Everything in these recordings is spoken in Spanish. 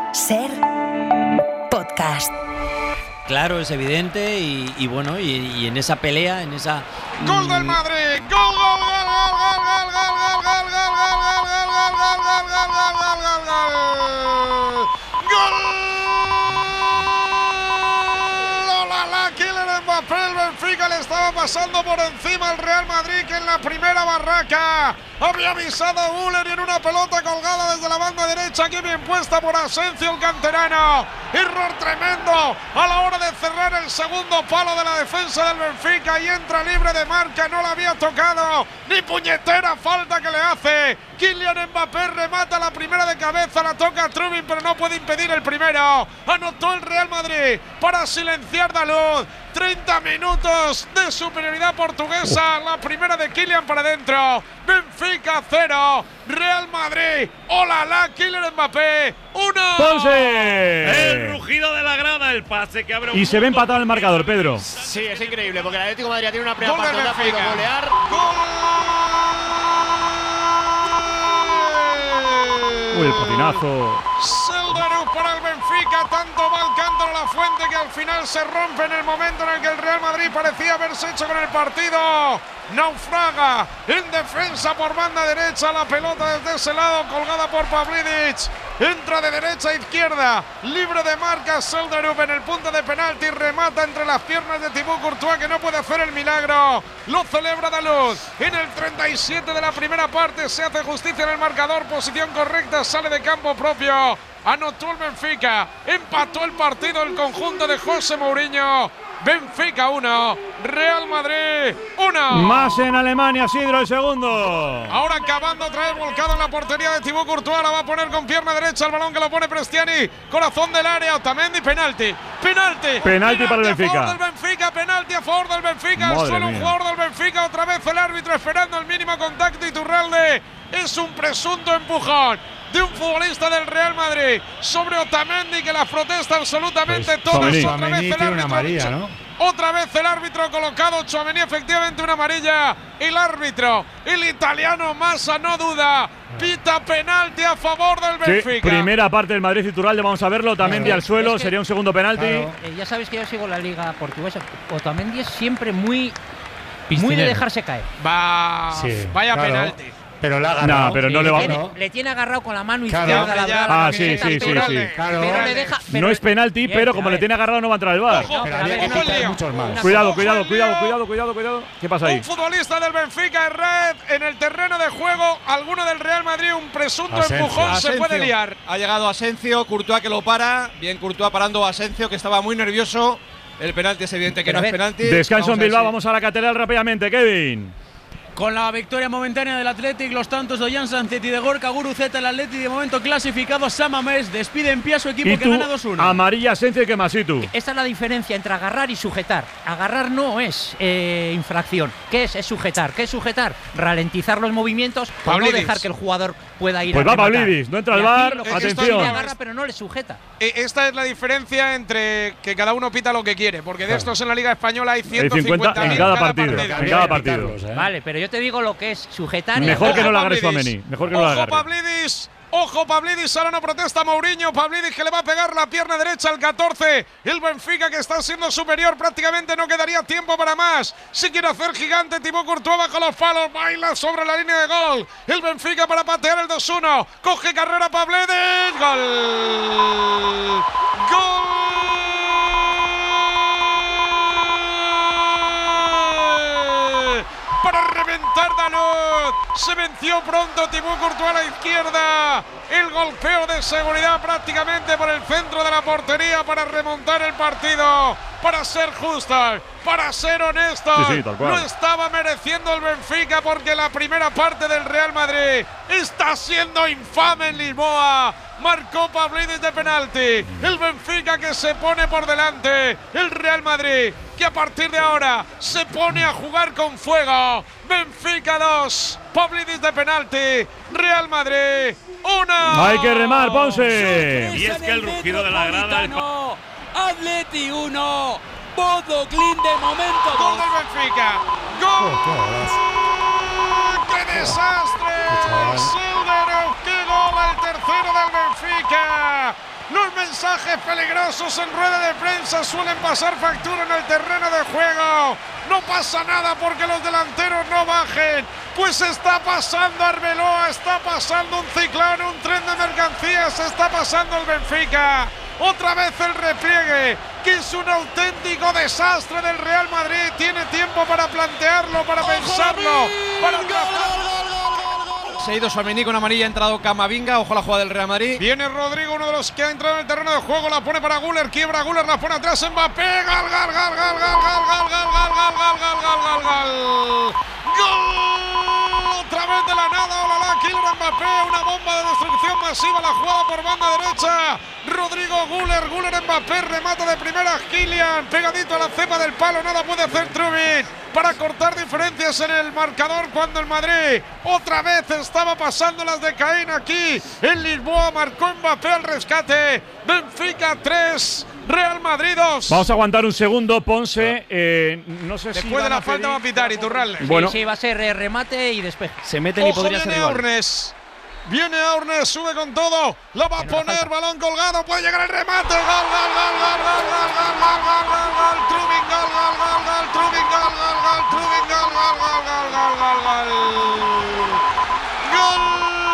Ser podcast. Claro, es evidente y bueno, y en esa pelea, en esa... ¡Gol del Madrid! ¡Gol, gol, gol, gol, gol, gol, gol, gol, gol, gol, el Benfica le estaba pasando por encima al Real Madrid, que en la primera barraca había avisado a Müller y en una pelota colgada desde la banda derecha, que bien puesta por Asensio, el canterano. Error tremendo a la hora de cerrar el segundo palo de la defensa del Benfica y entra libre de marca, no la había tocado, ni puñetera falta que le hace. Kylian Mbappé remata la primera de cabeza, la toca Trubin, pero no puede impedir el primero. Anotó el Real Madrid para silenciar Dalot. 30 minutos de superioridad portuguesa, la primera de Kylian para adentro. Benfica 0, Real Madrid, ¡olala! Kylian Mbappé 1. ¡Ponce! El rugido de la grada, el pase que abre un y se ve empatado el marcador, Pedro. Sí, es increíble, porque el Atlético de Madrid tiene una primera Gol parte del donde ha podido Benfica. golear. Uy, el patinazo. Selderus para el Benfica, tanto va el cántaro a la fuente que al final se rompe en el momento en el que el Real Madrid parecía haberse hecho con el partido. Naufraga en defensa por banda derecha, la pelota desde ese lado colgada por Pavlidis. Entra de derecha a izquierda, libre de marca Selderus en el punto de penalti, remata entre las piernas de Thibaut Courtois, que no puede hacer el milagro. Lo celebra Dalot. En el 37 de la primera parte se hace justicia en el marcador, posición correcta, sale de campo propio. Anotó el Benfica, empató el partido el conjunto de José Mourinho. Benfica 1, Real Madrid 1. Más en Alemania, Sidro, el segundo. Ahora acabando otra vez volcado en la portería de Thibaut Courtois, la va a poner con pierna derecha el balón que lo pone Prestiani, corazón del área, Otamendi, penalti para el Benfica. A favor del Benfica, penalti a favor del Benfica, Madre solo un mía. jugador del Benfica, otra vez el árbitro esperando el mínimo contacto. Iturralde, es un presunto empujón de un futbolista del Real Madrid sobre Otamendi, que la protesta absolutamente Pues, todas. Tchouaméni. Otra vez el tiene una árbitro amarilla, ¿no? Otra vez el árbitro colocado, Tchouaméni, efectivamente una amarilla. El árbitro, el italiano Massa, no duda, pita penalti a favor del Sí, Benfica. primera parte del Madrid Iturralde, vamos a verlo. Otamendi al suelo, Es que- sería un segundo penalti. Claro. Ya sabéis que yo sigo la liga portuguesa. Otamendi es siempre muy de Piscinero. dejarse caer. Vaya claro. penalti. Pero le ha agarrado. No, pero no le va. Le tiene agarrado con la mano Claro. izquierda la Ya, brava, ya, la Ah, sí, camiseta, sí, sí, pero- sí. Claro. Pero le deja. No es penalti, Bien, pero como a le ver. tiene agarrado no va a entrar el VAR. Ojo, Pero a había ver, que no, quitar lío. muchos más. Cuidado, Ojo, el lío. cuidado. ¿Qué pasa ahí? Un futbolista del Benfica en red, en el terreno de juego, alguno del Real Madrid, un presunto Asensio. empujón, se Asensio. puede liar. Ha llegado Asensio, Courtois que lo para. Bien Courtois parando a Asensio, que estaba muy nervioso. El penalti es evidente que Pero no a es ver, penalti. Descanso en a ver Bilbao, si- vamos a la catedral rápidamente, Kevin. Con la victoria momentánea del Athletic, los tantos de Ollán Sánchez y de Gorka Guruceta, el Athletic de momento clasificado. Samamés despide en pie a su equipo Y que tú, gana 2-1. amarilla, Asensio y que más, y tú. Esta es la diferencia entre agarrar y sujetar. Agarrar no es infracción. ¿Qué es? Es sujetar. ¿Qué es sujetar? Ralentizar los movimientos o no Pavlidis. dejar que el jugador pueda ir Pues a va rematar. Pavlidis, no entra al Y aquí VAR, lo que atención. le agarra pero no le sujeta. Esta es la diferencia entre que cada uno pita lo que quiere, porque de estos en la Liga Española hay Hay 50 150.000 en cada partido. Había En que cada partido. quitarlos, ¿eh? Vale, pero yo te digo lo que es sujetar y Mejor que agarrar. no lo agarre Pavlidis. Tchouaméni. Mejor que no lo Ojo agarre. Pavlidis. Ojo Pavlidis, ahora no protesta Mourinho. Pavlidis que le va a pegar la pierna derecha al 14. El Benfica que está siendo superior, prácticamente no quedaría tiempo para más. Si quiere hacer gigante, Thibaut Courtois bajo los palos, baila sobre la línea de gol. El Benfica para patear el 2-1. Coge carrera Pavlidis. Gol. ¡Gol! Para reventar Dalot. Se venció pronto Thibaut Courtois a la izquierda. El golpeo de seguridad prácticamente por el centro de la portería para remontar el partido. Para ser justos, para ser honestos, Sí, tal cual. no estaba mereciendo el Benfica porque la primera parte del Real Madrid está siendo infame en Lisboa. Marcó Pavlidis de penalti. El Benfica que se pone por delante. El Real Madrid que a partir de ahora se pone a jugar con fuego. Benfica 2, Pavlidis de penalti. Real Madrid 1. Hay que remar, Ponce. Y es que el rugido de la grada, el Atleti 1, Bodo Glimt de momento Gol 2. del Benfica. ¡Gol! ¡Qué desastre! chaval. Silverov, qué gol, el tercero del Benfica. Los mensajes peligrosos en rueda de prensa suelen pasar factura en el terreno de juego. No pasa nada porque los delanteros no bajen. Pues está pasando Arbeloa, está pasando un ciclón, un tren de mercancías, está pasando el Benfica. Otra vez el repliegue, que es un auténtico desastre del Real Madrid. Tiene tiempo para plantearlo, para pensarlo, para Se ha ido Tchouaméni con amarilla, ha entrado Camavinga. Ojo a la jugada del Real Madrid. Viene Rodrigo, uno de los que ha entrado en el terreno de juego. La pone para Güler, quiebra Güler, la pone atrás Mbappé. Gol, gol, gol, gol, gol, gol, gol, gol, gol, gol, gol, gol, gol, gol. ¡Gol! Otra vez de la nada, olala, Kylian Mbappé, una bomba de destrucción masiva, la jugada por banda derecha. Rodrigo Güler Mbappé, remata de primera Kylian, pegadito a la cepa del palo, nada puede hacer Trubin para cortar diferencias en el marcador cuando el Madrid otra vez estaba pasando las de Caín aquí en Lisboa. Marcó Mbappé al rescate. Benfica 3, Real Madrid 2. Vamos a aguantar un segundo, Ponce. No sé si después de la falta va a pitar Iturralde. Bueno, sí, va a ser remate y despeje. Se meten y podría ser igual. Viene Aurnes, sube con todo, lo va a poner, balón colgado, puede llegar el remate, gol, gol, gol, gol, gol, gol, gol, gol, gol, gol, gol, Trubin, gol, gol, gol, gol, Trubin, gol, gol, gol, Trubin, gol, gol, gol, gol, gol, gol, gol.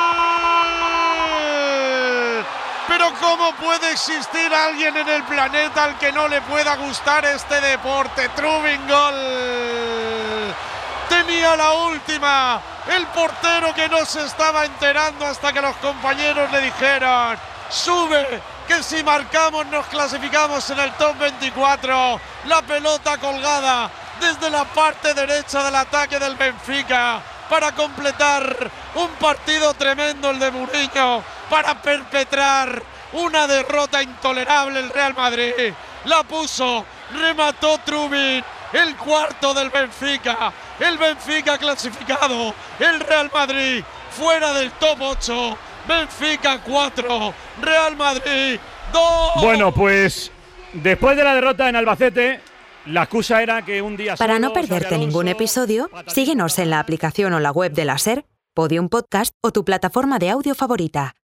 Pero ¿cómo puede existir alguien en el planeta al que no le pueda gustar este deporte? Trubin, gol. Tenía la última. El portero que no se estaba enterando hasta que los compañeros le dijeron: sube, que si marcamos nos clasificamos en el top 24. La pelota colgada desde la parte derecha del ataque del Benfica para completar un partido tremendo el de Mourinho, para perpetrar una derrota intolerable el Real Madrid. La puso, remató Trubin, el cuarto del Benfica. El Benfica clasificado, el Real Madrid fuera del top 8, Benfica 4, Real Madrid 2. Bueno, pues después de la derrota en Albacete, la excusa era que un día... Para no perderte ningún episodio, síguenos en la aplicación o la web de la SER, Podium Podcast o tu plataforma de audio favorita.